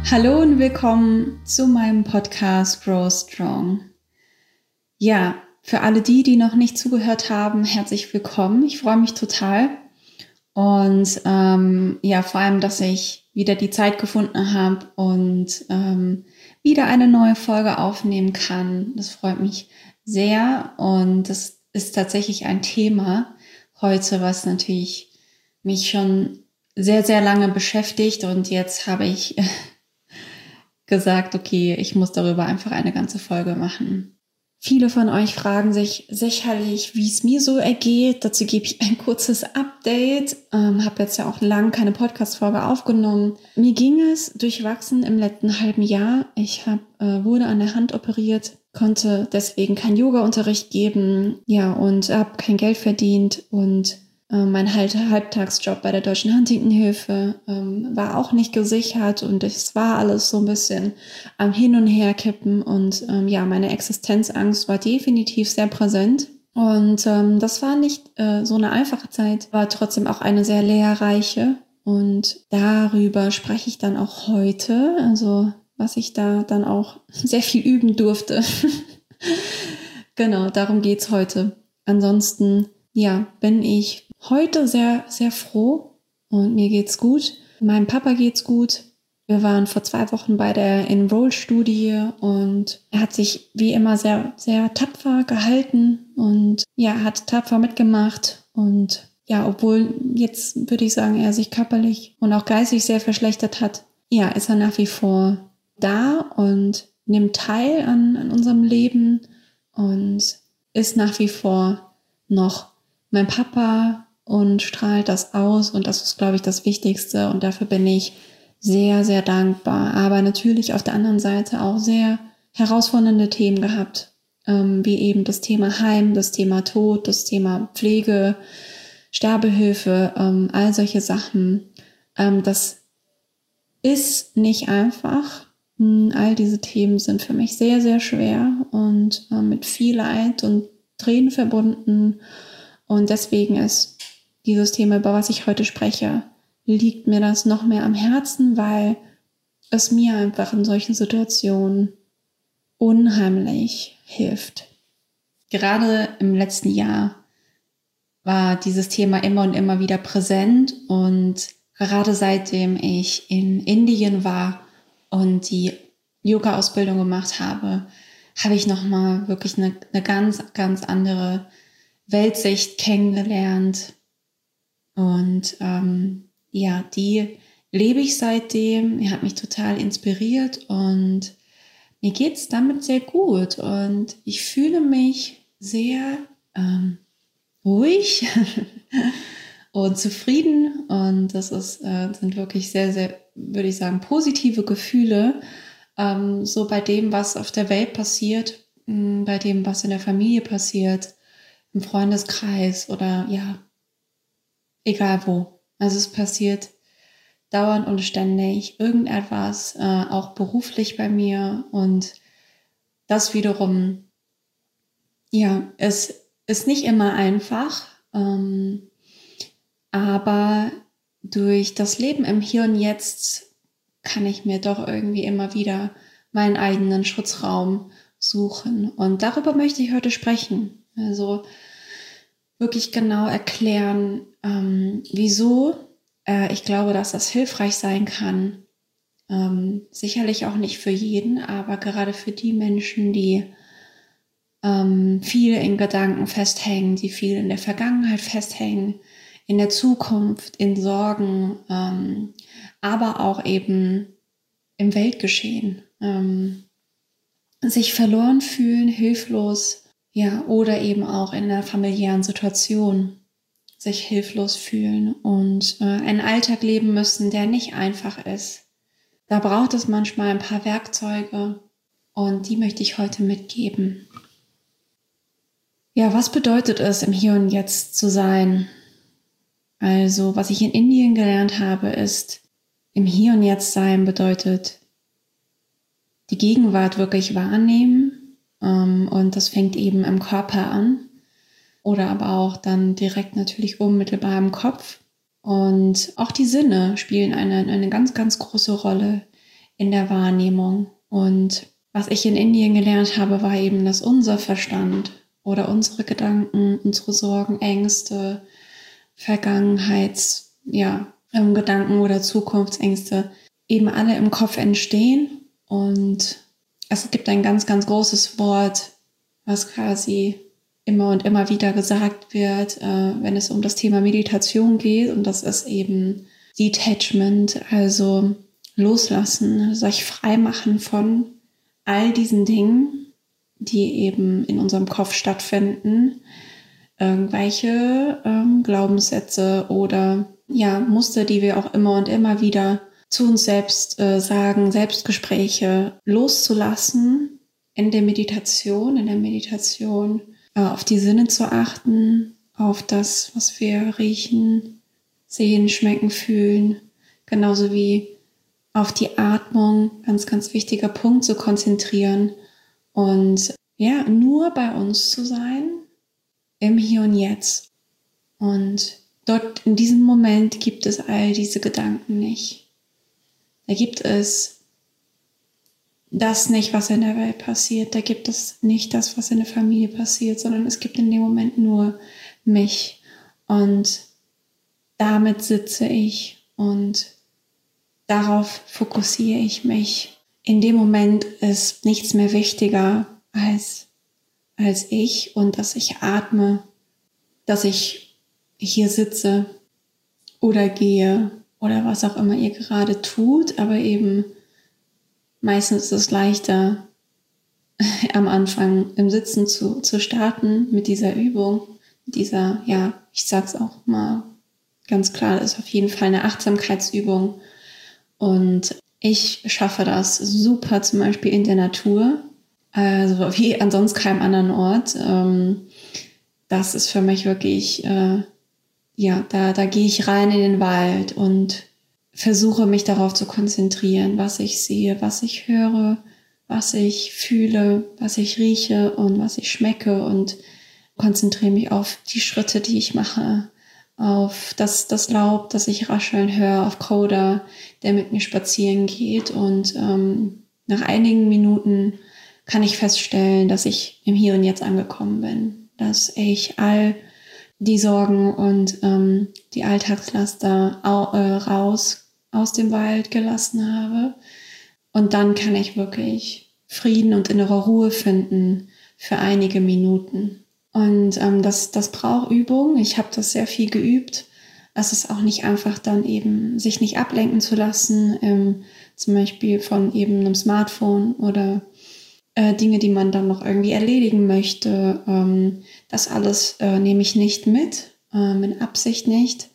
Hallo und willkommen zu meinem Podcast Grow Strong. Ja, für alle die noch nicht zugehört haben, herzlich willkommen. Ich freue mich total. Und vor allem, dass ich wieder die Zeit gefunden habe und wieder eine neue Folge aufnehmen kann. Das freut mich sehr und das ist tatsächlich ein Thema heute, was natürlich mich schon sehr, sehr lange beschäftigt und jetzt habe ich gesagt, okay, ich muss darüber einfach eine ganze Folge machen. Viele von euch fragen sich sicherlich, wie es mir so ergeht. Dazu gebe ich ein kurzes Update. Habe jetzt ja auch lang keine Podcast-Folge aufgenommen. Mir ging es durchwachsen im letzten halben Jahr. Ich wurde an der Hand operiert, konnte deswegen keinen Yoga-Unterricht geben, und habe kein Geld verdient und mein Halbtagsjob bei der Deutschen Huntington-Hilfe war auch nicht gesichert und es war alles so ein bisschen am Hin- und Herkippen und meine Existenzangst war definitiv sehr präsent. Und das war nicht so eine einfache Zeit, war trotzdem auch eine sehr lehrreiche und darüber spreche ich dann auch heute, also was ich da dann auch sehr viel üben durfte. Genau, darum geht's heute. Ansonsten, bin ich heute sehr, sehr froh und mir geht's gut. Meinem Papa geht's gut. Wir waren vor 2 Wochen bei der Enroll-Studie und er hat sich wie immer sehr, sehr tapfer gehalten und hat tapfer mitgemacht. Und obwohl jetzt würde ich sagen, er sich körperlich und auch geistig sehr verschlechtert hat, ist er nach wie vor da und nimmt teil an unserem Leben und ist nach wie vor noch mein Papa und strahlt das aus und das ist, glaube ich, das Wichtigste und dafür bin ich sehr, sehr dankbar. Aber natürlich auf der anderen Seite auch sehr herausfordernde Themen gehabt, wie eben das Thema Heim, das Thema Tod, das Thema Pflege, Sterbehilfe, all solche Sachen. Das ist nicht einfach. All diese Themen sind für mich sehr, sehr schwer und mit viel Leid und Tränen verbunden. Und deswegen ist dieses Thema, über was ich heute spreche, liegt mir das noch mehr am Herzen, weil es mir einfach in solchen Situationen unheimlich hilft. Gerade im letzten Jahr war dieses Thema immer und immer wieder präsent und gerade seitdem ich in Indien war und die Yoga-Ausbildung gemacht habe, habe ich nochmal wirklich eine ganz, ganz andere Weltsicht kennengelernt und die lebe ich seitdem. Er hat mich total inspiriert und mir geht's damit sehr gut und ich fühle mich sehr ruhig und zufrieden und das sind wirklich sehr, sehr, würde ich sagen, positive Gefühle, so bei dem, was auf der Welt passiert, bei dem, was in der Familie passiert, im Freundeskreis oder egal wo. Also es passiert dauernd und ständig irgendetwas, auch beruflich bei mir und das wiederum, es ist nicht immer einfach, aber durch das Leben im Hier und Jetzt kann ich mir doch irgendwie immer wieder meinen eigenen Schutzraum suchen und darüber möchte ich heute sprechen. Also wirklich genau erklären, wieso ich glaube, dass das hilfreich sein kann. Sicherlich auch nicht für jeden, aber gerade für die Menschen, die viel in Gedanken festhängen, die viel in der Vergangenheit festhängen, in der Zukunft, in Sorgen, aber auch eben im Weltgeschehen. Sich verloren fühlen, hilflos, oder eben auch in einer familiären Situation sich hilflos fühlen und einen Alltag leben müssen, der nicht einfach ist. Da braucht es manchmal ein paar Werkzeuge und die möchte ich heute mitgeben. Was bedeutet es, im Hier und Jetzt zu sein? Also, was ich in Indien gelernt habe, ist, im Hier und Jetzt sein bedeutet, die Gegenwart wirklich wahrnehmen und das fängt eben im Körper an oder aber auch dann direkt natürlich unmittelbar im Kopf. Und auch die Sinne spielen eine ganz, ganz große Rolle in der Wahrnehmung. Und was ich in Indien gelernt habe, war eben, dass unser Verstand oder unsere Gedanken, unsere Sorgen, Ängste, Gedanken oder Zukunftsängste eben alle im Kopf entstehen. Und es gibt ein ganz, ganz großes Wort, was quasi immer und immer wieder gesagt wird, wenn es um das Thema Meditation geht. Und das ist eben Detachment, also loslassen, sich frei machen von all diesen Dingen, die eben in unserem Kopf stattfinden. Irgendwelche Glaubenssätze oder Muster, die wir auch immer und immer wieder zu uns selbst sagen, Selbstgespräche loszulassen in der Meditation, auf die Sinne zu achten, auf das, was wir riechen, sehen, schmecken, fühlen, genauso wie auf die Atmung, ganz, ganz wichtiger Punkt, zu konzentrieren und nur bei uns zu sein, im Hier und Jetzt. Und dort in diesem Moment gibt es all diese Gedanken nicht. Da gibt es das nicht, was in der Welt passiert. Da gibt es nicht das, was in der Familie passiert, sondern es gibt in dem Moment nur mich. Und damit sitze ich und darauf fokussiere ich mich. In dem Moment ist nichts mehr wichtiger als ich und dass ich atme, dass ich hier sitze oder gehe oder was auch immer ihr gerade tut, aber eben meistens ist es leichter, am Anfang im Sitzen zu starten mit dieser Übung, ich sag's auch mal ganz klar, das ist auf jeden Fall eine Achtsamkeitsübung und ich schaffe das super zum Beispiel in der Natur, also wie an sonst keinem anderen Ort. Das ist für mich wirklich, da gehe ich rein in den Wald und versuche mich darauf zu konzentrieren, was ich sehe, was ich höre, was ich fühle, was ich rieche und was ich schmecke und konzentriere mich auf die Schritte, die ich mache, auf das Laub, das ich rascheln höre, auf Koda, der mit mir spazieren geht und nach einigen Minuten kann ich feststellen, dass ich im Hier und Jetzt angekommen bin, dass ich all die Sorgen und die Alltagslaster raus aus dem Wald gelassen habe. Und dann kann ich wirklich Frieden und innere Ruhe finden für einige Minuten. Und das braucht Übung. Ich habe das sehr viel geübt. Es ist auch nicht einfach dann eben, sich nicht ablenken zu lassen, zum Beispiel von eben einem Smartphone oder Dinge, die man dann noch irgendwie erledigen möchte. Das alles nehme ich nicht mit Absicht nicht.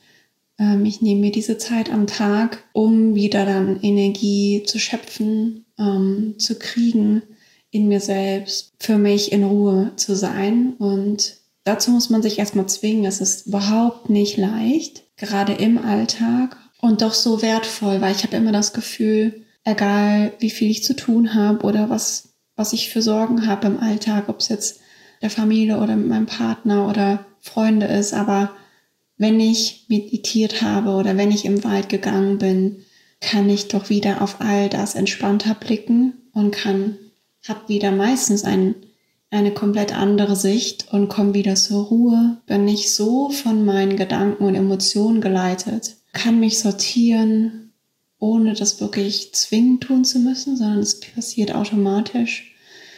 Ich nehme mir diese Zeit am Tag, um wieder dann Energie zu schöpfen, zu kriegen in mir selbst, für mich in Ruhe zu sein. Und dazu muss man sich erstmal zwingen. Es ist überhaupt nicht leicht, gerade im Alltag und doch so wertvoll, weil ich habe immer das Gefühl, egal wie viel ich zu tun habe oder was ich für Sorgen habe im Alltag, ob es jetzt der Familie oder mit meinem Partner oder Freunde ist, aber wenn ich meditiert habe oder wenn ich im Wald gegangen bin, kann ich doch wieder auf all das entspannter blicken und habe wieder meistens eine komplett andere Sicht und komme wieder zur Ruhe, bin nicht so von meinen Gedanken und Emotionen geleitet, kann mich sortieren, ohne das wirklich zwingend tun zu müssen, sondern es passiert automatisch.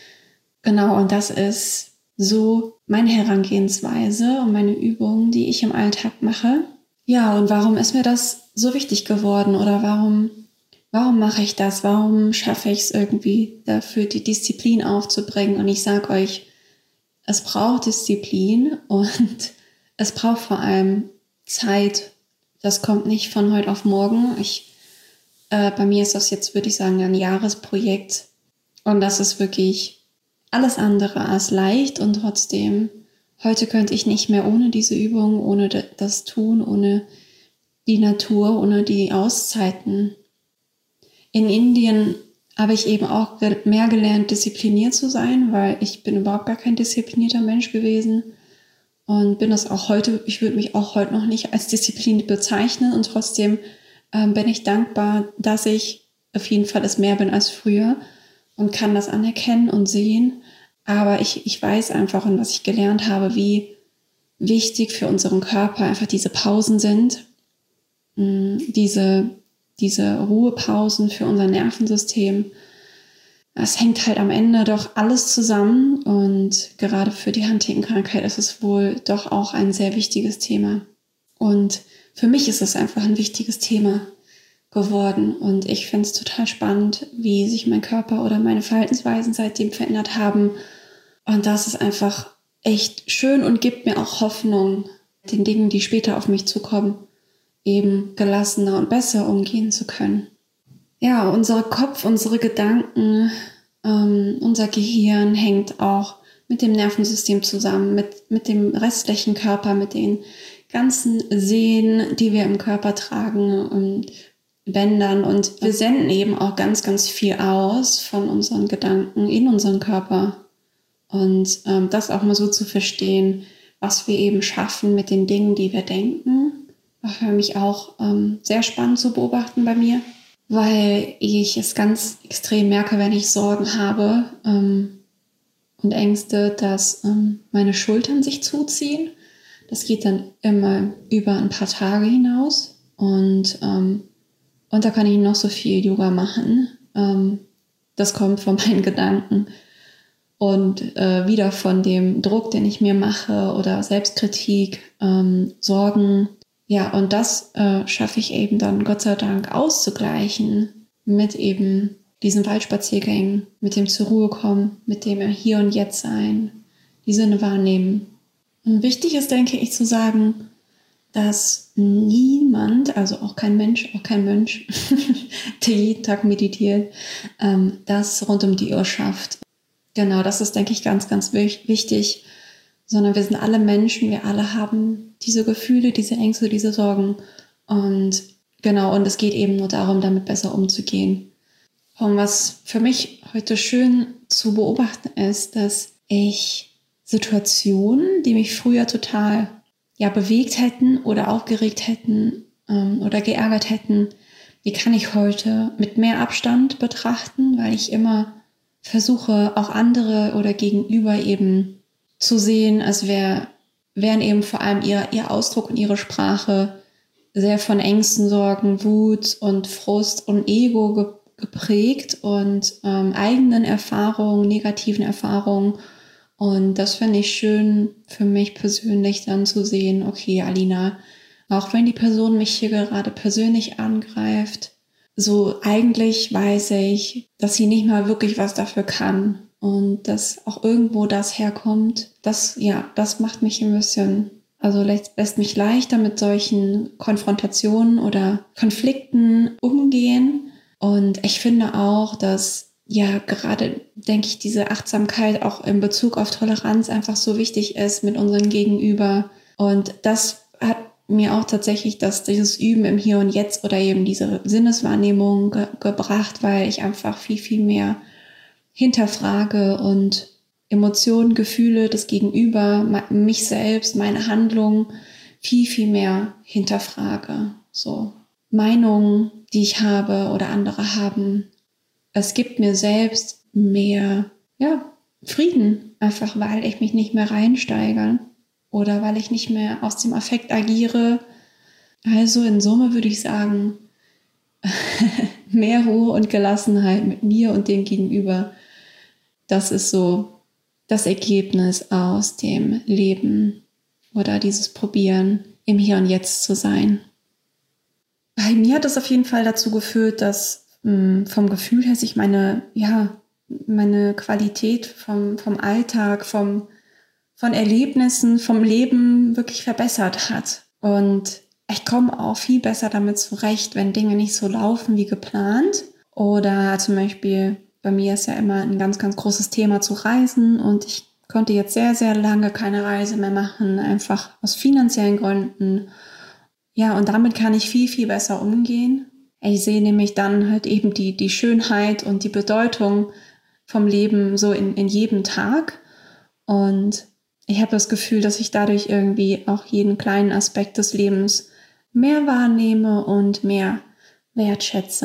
Genau, und das ist so meine Herangehensweise und meine Übungen, die ich im Alltag mache. Ja, und warum ist mir das so wichtig geworden oder warum mache ich das? Warum schaffe ich es irgendwie dafür, die Disziplin aufzubringen? Und ich sage euch, es braucht Disziplin und es braucht vor allem Zeit. Das kommt nicht von heute auf morgen. Bei mir ist das jetzt, würde ich sagen, ein Jahresprojekt und das ist wirklich alles andere als leicht und trotzdem, heute könnte ich nicht mehr ohne diese Übung, ohne das Tun, ohne die Natur, ohne die Auszeiten. In Indien habe ich eben auch mehr gelernt, diszipliniert zu sein, weil ich bin überhaupt gar kein disziplinierter Mensch gewesen und bin das auch heute, ich würde mich auch heute noch nicht als diszipliniert bezeichnen und trotzdem bin ich dankbar, dass ich auf jeden Fall es mehr bin als früher und kann das anerkennen und sehen. Aber ich weiß einfach, und was ich gelernt habe, wie wichtig für unseren Körper einfach diese Pausen sind. Diese Ruhepausen für unser Nervensystem. Es hängt halt am Ende doch alles zusammen und gerade für die Huntington-Krankheit ist es wohl doch auch ein sehr wichtiges Thema. Und für mich ist es einfach ein wichtiges Thema geworden und ich finde es total spannend, wie sich mein Körper oder meine Verhaltensweisen seitdem verändert haben. Und das ist einfach echt schön und gibt mir auch Hoffnung, den Dingen, die später auf mich zukommen, eben gelassener und besser umgehen zu können. Ja, unser Kopf, unsere Gedanken, unser Gehirn hängt auch mit dem Nervensystem zusammen, mit dem restlichen Körper, mit den ganzen Sehnen, die wir im Körper tragen und Bändern. Und wir senden eben auch ganz, ganz viel aus von unseren Gedanken in unseren Körper. Und das auch mal so zu verstehen, was wir eben schaffen mit den Dingen, die wir denken, war für mich auch sehr spannend zu beobachten bei mir, weil ich es ganz extrem merke, wenn ich Sorgen habe und Ängste, dass meine Schultern sich zuziehen. Das geht dann immer über ein paar Tage hinaus und da kann ich noch so viel Yoga machen. Das kommt von meinen Gedanken und wieder von dem Druck, den ich mir mache oder Selbstkritik, Sorgen. Ja, und das schaffe ich eben dann Gott sei Dank auszugleichen mit eben diesen Waldspaziergängen, mit dem zur Ruhe kommen, mit dem Hier und Jetzt sein, die Sinne wahrnehmen. Und wichtig ist, denke ich, zu sagen, dass niemand, also auch kein Mönch, der jeden Tag meditiert, das rund um die Uhr schafft. Genau, das ist, denke ich, ganz, ganz wichtig, sondern wir sind alle Menschen, wir alle haben diese Gefühle, diese Ängste, diese Sorgen und genau, und es geht eben nur darum, damit besser umzugehen. Und was für mich heute schön zu beobachten ist, dass ich Situationen, die mich früher total bewegt hätten oder aufgeregt hätten oder geärgert hätten, die kann ich heute mit mehr Abstand betrachten, weil ich immer versuche, auch andere oder gegenüber eben zu sehen, als wären eben vor allem ihr Ausdruck und ihre Sprache sehr von Ängsten, Sorgen, Wut und Frust und Ego geprägt und eigenen Erfahrungen, negativen Erfahrungen. Und das finde ich schön für mich persönlich dann zu sehen, okay, Alina, auch wenn die Person mich hier gerade persönlich angreift, so eigentlich weiß ich, dass sie nicht mal wirklich was dafür kann und dass auch irgendwo das herkommt. Das macht mich ein bisschen, also lässt mich leichter mit solchen Konfrontationen oder Konflikten umgehen. Und ich finde auch, dass gerade, denke ich, diese Achtsamkeit auch in Bezug auf Toleranz einfach so wichtig ist mit unserem Gegenüber. Und das hat mir auch tatsächlich dieses Üben im Hier und Jetzt oder eben diese Sinneswahrnehmung gebracht, weil ich einfach viel, viel mehr hinterfrage und Emotionen, Gefühle des Gegenüber, mich selbst, meine Handlungen viel, viel mehr hinterfrage. So Meinungen, die ich habe oder andere haben. Es gibt mir selbst mehr Frieden, einfach weil ich mich nicht mehr reinsteigere oder weil ich nicht mehr aus dem Affekt agiere. Also in Summe würde ich sagen, mehr Ruhe und Gelassenheit mit mir und dem Gegenüber. Das ist so das Ergebnis aus dem Leben oder dieses Probieren, im Hier und Jetzt zu sein. Bei mir hat es auf jeden Fall dazu geführt, dass vom Gefühl her sich meine Qualität vom Alltag, von Erlebnissen, vom Leben wirklich verbessert hat. Und ich komme auch viel besser damit zurecht, wenn Dinge nicht so laufen wie geplant. Oder zum Beispiel, bei mir ist ja immer ein ganz, ganz großes Thema zu reisen und ich konnte jetzt sehr, sehr lange keine Reise mehr machen, einfach aus finanziellen Gründen. Ja, und damit kann ich viel, viel besser umgehen. Ich sehe nämlich dann halt eben die Schönheit und die Bedeutung vom Leben so in jedem Tag. Und ich habe das Gefühl, dass ich dadurch irgendwie auch jeden kleinen Aspekt des Lebens mehr wahrnehme und mehr wertschätze.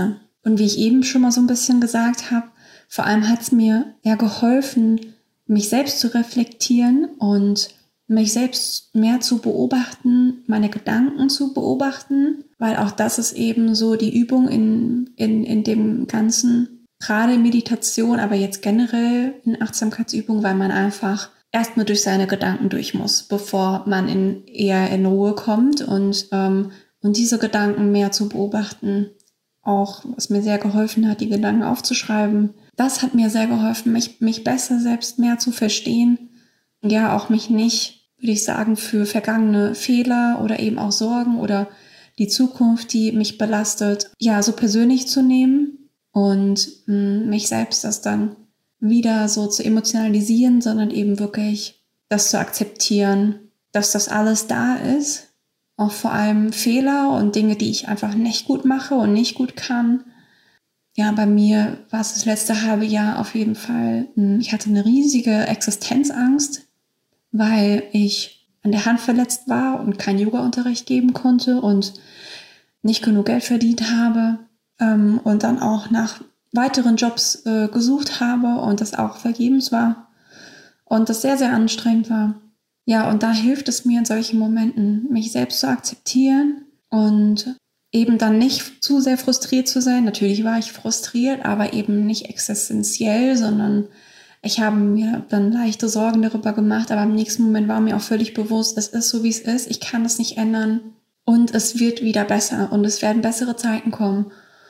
Und wie ich eben schon mal so ein bisschen gesagt habe, vor allem hat es mir ja geholfen, mich selbst zu reflektieren und mich selbst mehr zu beobachten, meine Gedanken zu beobachten, weil auch das ist eben so die Übung in dem Ganzen, gerade Meditation, aber jetzt generell in Achtsamkeitsübung, weil man einfach erstmal durch seine Gedanken durch muss, bevor man eher in Ruhe kommt und diese Gedanken mehr zu beobachten. Auch, was mir sehr geholfen hat, die Gedanken aufzuschreiben. Das hat mir sehr geholfen, mich besser selbst mehr zu verstehen. Ja, auch mich nicht, würde ich sagen, für vergangene Fehler oder eben auch Sorgen oder die Zukunft, die mich belastet, ja, so persönlich zu nehmen und mich selbst das dann wieder so zu emotionalisieren, sondern eben wirklich das zu akzeptieren, dass das alles da ist. Auch vor allem Fehler und Dinge, die ich einfach nicht gut mache und nicht gut kann. Ja, bei mir war es das letzte halbe Jahr auf jeden Fall. Ich hatte eine riesige Existenzangst, weil ich an der Hand verletzt war und keinen Yoga-Unterricht geben konnte und nicht genug Geld verdient habe und dann auch nach weiteren Jobs gesucht habe und das auch vergebens war und das sehr, sehr anstrengend war. Ja, und da hilft es mir in solchen Momenten, mich selbst zu akzeptieren und eben dann nicht zu sehr frustriert zu sein. Natürlich war ich frustriert, aber eben nicht existenziell, sondern ich habe mir dann leichte Sorgen darüber gemacht, aber im nächsten Moment war mir auch völlig bewusst, es ist so, wie es ist, ich kann es nicht ändern und es wird wieder besser und es werden bessere Zeiten kommen.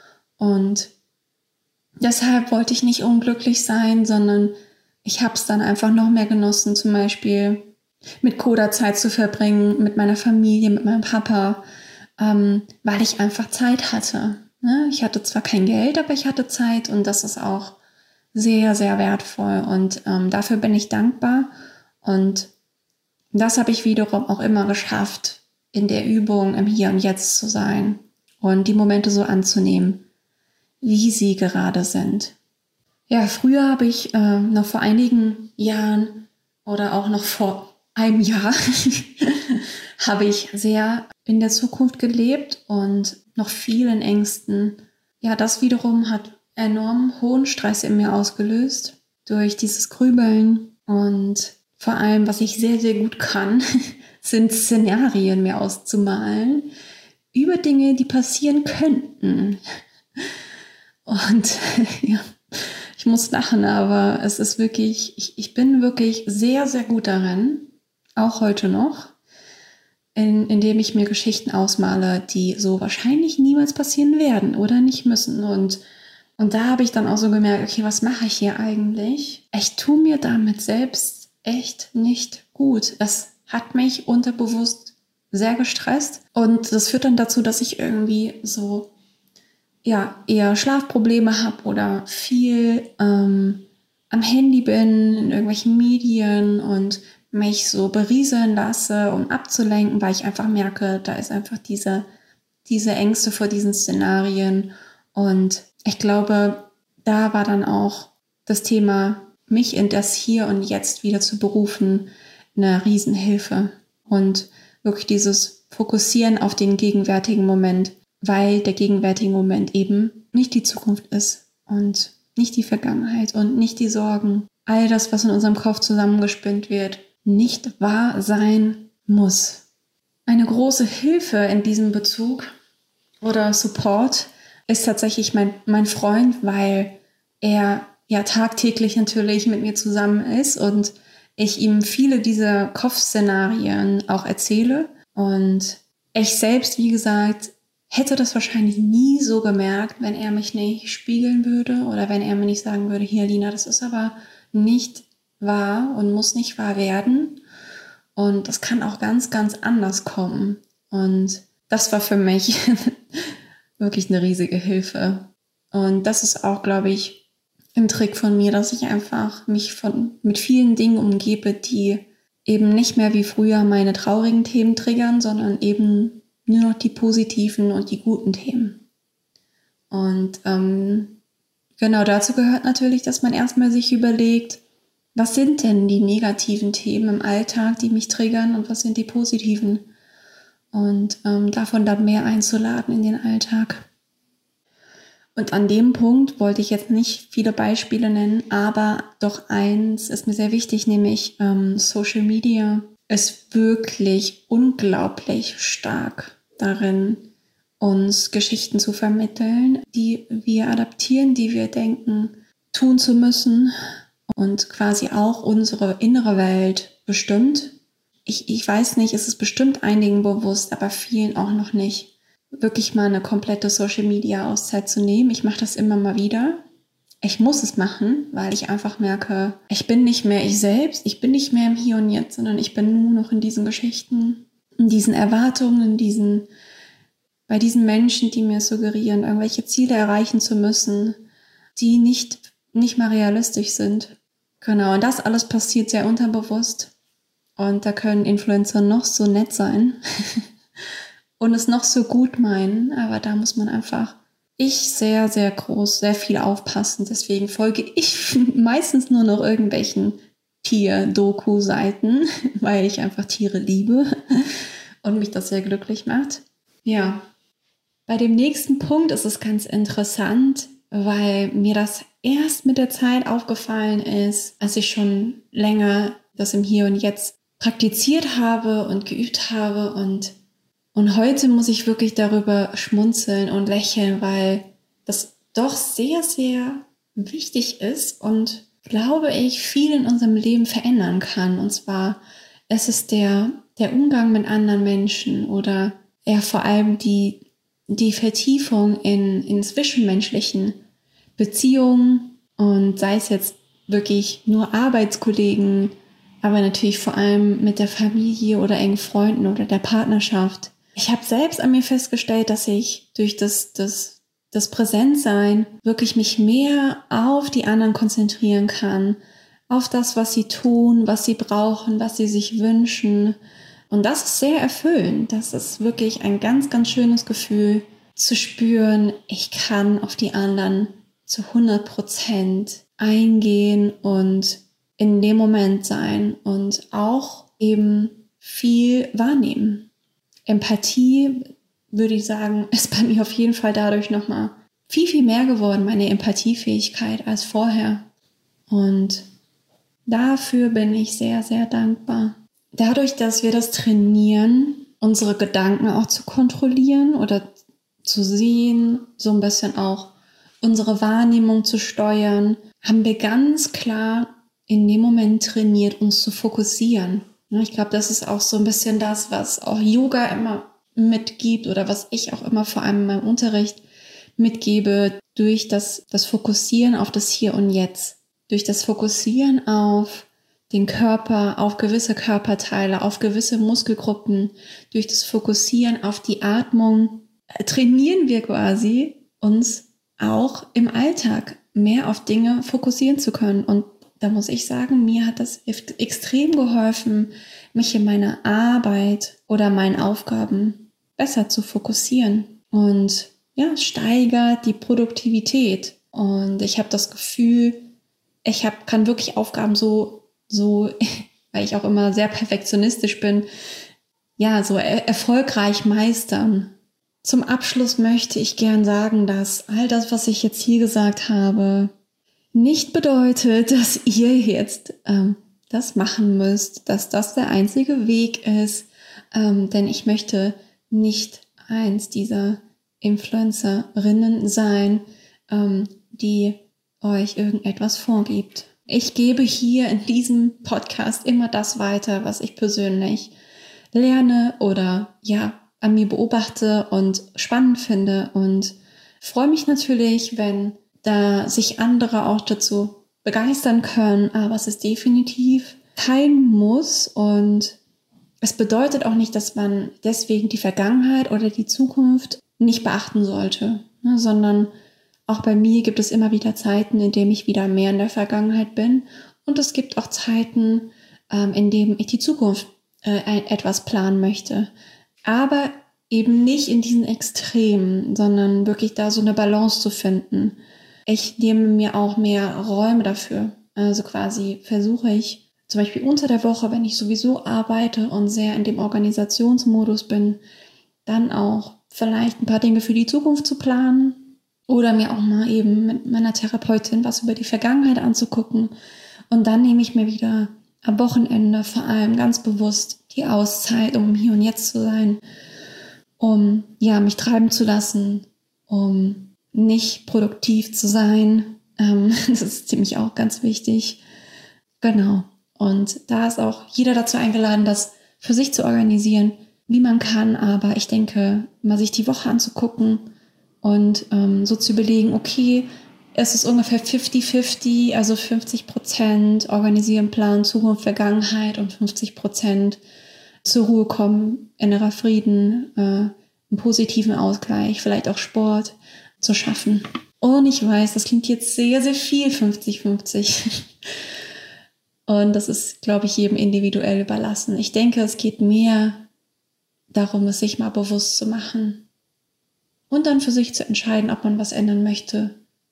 Und deshalb wollte ich nicht unglücklich sein, sondern ich habe es dann einfach noch mehr genossen, zum Beispiel mit Koda Zeit zu verbringen, mit meiner Familie, mit meinem Papa, weil ich einfach Zeit hatte. Ne? Ich hatte zwar kein Geld, aber ich hatte Zeit und das ist auch sehr, sehr wertvoll und dafür bin ich dankbar und das habe ich wiederum auch immer geschafft, in der Übung im Hier und Jetzt zu sein und die Momente so anzunehmen, wie sie gerade sind. Ja, früher habe ich noch vor einigen Jahren oder auch noch vor einem Jahr habe ich sehr in der Zukunft gelebt und noch vielen Ängsten. Ja, das wiederum hat enorm hohen Stress in mir ausgelöst durch dieses Grübeln und vor allem, was ich sehr, sehr gut kann, sind Szenarien mir auszumalen über Dinge, die passieren könnten. Und ja, ich muss lachen, aber es ist wirklich, ich bin wirklich sehr, sehr gut darin, auch heute noch, indem ich mir Geschichten ausmale, die so wahrscheinlich niemals passieren werden oder nicht müssen. Und da habe ich dann auch so gemerkt, okay, was mache ich hier eigentlich? Ich tue mir damit selbst echt nicht gut. Das hat mich unterbewusst sehr gestresst. Und das führt dann dazu, dass ich irgendwie so eher Schlafprobleme habe oder viel am Handy bin, in irgendwelchen Medien und mich so berieseln lasse, um abzulenken, weil ich einfach merke, da ist einfach diese Ängste vor diesen Szenarien. Und ich glaube, da war dann auch das Thema, mich in das Hier und Jetzt wieder zu berufen, eine Riesenhilfe. Und wirklich dieses Fokussieren auf den gegenwärtigen Moment, weil der gegenwärtige Moment eben nicht die Zukunft ist und nicht die Vergangenheit und nicht die Sorgen. All das, was in unserem Kopf zusammengespinnt wird, nicht wahr sein muss. Eine große Hilfe in diesem Bezug oder Support ist tatsächlich mein Freund, weil er ja tagtäglich natürlich mit mir zusammen ist und ich ihm viele dieser Kopfszenarien auch erzähle. Und ich selbst, wie gesagt, hätte das wahrscheinlich nie so gemerkt, wenn er mich nicht spiegeln würde oder wenn er mir nicht sagen würde, hier Lina, das ist aber nicht wahr und muss nicht wahr werden. Und das kann auch ganz, ganz anders kommen. Und das war für mich wirklich eine riesige Hilfe. Und das ist auch, glaube ich, ein Trick von mir, dass ich einfach mich mit vielen Dingen umgebe, die eben nicht mehr wie früher meine traurigen Themen triggern, sondern eben nur noch die positiven und die guten Themen. Und genau dazu gehört natürlich, dass man erstmal sich überlegt, was sind denn die negativen Themen im Alltag, die mich triggern und was sind die positiven? Und davon dann mehr einzuladen in den Alltag. Und an dem Punkt wollte ich jetzt nicht viele Beispiele nennen, aber doch eins ist mir sehr wichtig, nämlich Social Media ist wirklich unglaublich stark darin, uns Geschichten zu vermitteln, die wir adaptieren, die wir denken, tun zu müssen und quasi auch unsere innere Welt bestimmt. Ich weiß nicht, es ist bestimmt einigen bewusst, aber vielen auch noch nicht, wirklich mal eine komplette Social-Media-Auszeit zu nehmen. Ich mache das immer mal wieder. Ich muss es machen, weil ich einfach merke, ich bin nicht mehr ich selbst, ich bin nicht mehr im Hier und Jetzt, sondern ich bin nur noch in diesen Geschichten, in diesen Erwartungen, bei diesen Menschen, die mir suggerieren, irgendwelche Ziele erreichen zu müssen, die nicht mal realistisch sind. Genau, und das alles passiert sehr unterbewusst. Und da können Influencer noch so nett sein und es noch so gut meinen, aber da muss man einfach sehr, sehr viel aufpassen. Deswegen folge ich meistens nur noch irgendwelchen Tier-Doku-Seiten, weil ich einfach Tiere liebe und mich das sehr glücklich macht. Ja, bei dem nächsten Punkt ist es ganz interessant, weil mir das erst mit der Zeit aufgefallen ist, als ich schon länger das im Hier und Jetzt praktiziert habe und geübt habe und heute muss ich wirklich darüber schmunzeln und lächeln, weil das doch sehr, sehr wichtig ist und, glaube ich, viel in unserem Leben verändern kann. Und zwar ist es der Umgang mit anderen Menschen oder eher vor allem die Vertiefung in zwischenmenschlichen Beziehungen und sei es jetzt wirklich nur Arbeitskollegen, aber natürlich vor allem mit der Familie oder engen Freunden oder der Partnerschaft. Ich habe selbst an mir festgestellt, dass ich durch das Präsentsein wirklich mich mehr auf die anderen konzentrieren kann, auf das, was sie tun, was sie brauchen, was sie sich wünschen. Und das ist sehr erfüllend. Das ist wirklich ein ganz, ganz schönes Gefühl zu spüren, ich kann auf die anderen zu 100% eingehen und in dem Moment sein und auch eben viel wahrnehmen. Empathie, würde ich sagen, ist bei mir auf jeden Fall dadurch nochmal viel, viel mehr geworden, meine Empathiefähigkeit als vorher. Und dafür bin ich sehr, sehr dankbar. Dadurch, dass wir das trainieren, unsere Gedanken auch zu kontrollieren oder zu sehen, so ein bisschen auch unsere Wahrnehmung zu steuern, haben wir ganz klar in dem Moment trainiert, uns zu fokussieren. Ich glaube, das ist auch so ein bisschen das, was auch Yoga immer mitgibt oder was ich auch immer vor allem in meinem Unterricht mitgebe, durch das Fokussieren auf das Hier und Jetzt. Durch das Fokussieren auf den Körper, auf gewisse Körperteile, auf gewisse Muskelgruppen, durch das Fokussieren auf die Atmung, trainieren wir quasi uns auch im Alltag mehr auf Dinge fokussieren zu können. Und da muss ich sagen, mir hat das extrem geholfen, mich in meiner Arbeit oder meinen Aufgaben besser zu fokussieren. Und ja, steigert die Produktivität. Und ich habe das Gefühl, kann wirklich Aufgaben so, weil ich auch immer sehr perfektionistisch bin, ja, so erfolgreich meistern. Zum Abschluss möchte ich gern sagen, dass all das, was ich jetzt hier gesagt habe, nicht bedeutet, dass ihr jetzt das machen müsst, dass das der einzige Weg ist, denn ich möchte nicht eins dieser Influencerinnen sein, die euch irgendetwas vorgibt. Ich gebe hier in diesem Podcast immer das weiter, was ich persönlich lerne oder ja, an mir beobachte und spannend finde und freue mich natürlich, wenn da sich andere auch dazu begeistern können, aber es ist definitiv kein Muss und es bedeutet auch nicht, dass man deswegen die Vergangenheit oder die Zukunft nicht beachten sollte, ne, sondern auch bei mir gibt es immer wieder Zeiten, in denen ich wieder mehr in der Vergangenheit bin und es gibt auch Zeiten, in denen ich die Zukunft etwas planen möchte. Aber eben nicht in diesen Extremen, sondern wirklich da so eine Balance zu finden. Ich nehme mir auch mehr Räume dafür. Also quasi versuche ich zum Beispiel unter der Woche, wenn ich sowieso arbeite und sehr in dem Organisationsmodus bin, dann auch vielleicht ein paar Dinge für die Zukunft zu planen Oder mir auch mal eben mit meiner Therapeutin was über die Vergangenheit anzugucken. Und dann nehme ich mir wieder am Wochenende vor allem ganz bewusst die Auszeit, um hier und jetzt zu sein, um mich treiben zu lassen, um nicht produktiv zu sein. Das ist ziemlich auch ganz wichtig. Genau. Und da ist auch jeder dazu eingeladen, das für sich zu organisieren, wie man kann. Aber ich denke, mal sich die Woche anzugucken und so zu überlegen, okay, es ist ungefähr 50-50, also 50% organisieren, planen, Zukunft, Vergangenheit und 50% zur Ruhe kommen, innerer Frieden, einen positiven Ausgleich, vielleicht auch Sport zu schaffen. Und ich weiß, das klingt jetzt sehr, sehr viel, 50-50. Und das ist, glaube ich, jedem individuell überlassen. Ich denke, es geht mehr darum, es sich mal bewusst zu machen und dann für sich zu entscheiden, ob man was ändern möchte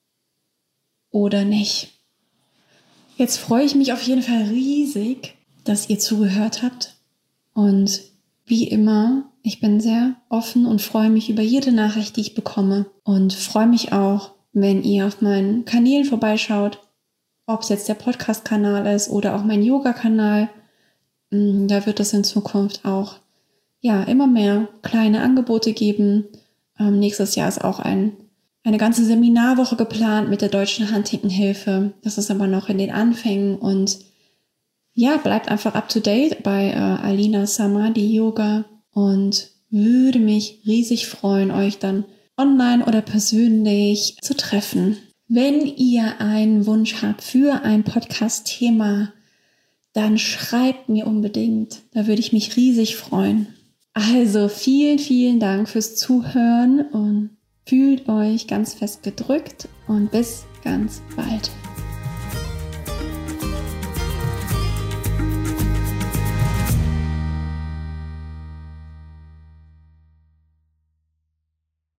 oder nicht. Jetzt freue ich mich auf jeden Fall riesig, dass ihr zugehört habt. Und wie immer, ich bin sehr offen und freue mich über jede Nachricht, die ich bekomme. Und freue mich auch, wenn ihr auf meinen Kanälen vorbeischaut, ob es jetzt der Podcast-Kanal ist oder auch mein Yoga-Kanal. Da wird es in Zukunft auch immer mehr kleine Angebote geben. Nächstes Jahr ist auch eine ganze Seminarwoche geplant mit der Deutschen Huntington-Hilfe. Das ist aber noch in den Anfängen und bleibt einfach up to date bei Alina Samadhi Yoga und würde mich riesig freuen, euch dann online oder persönlich zu treffen. Wenn ihr einen Wunsch habt für ein Podcast-Thema, dann schreibt mir unbedingt. Da würde ich mich riesig freuen. Also vielen, vielen Dank fürs Zuhören und fühlt euch ganz fest gedrückt und bis ganz bald.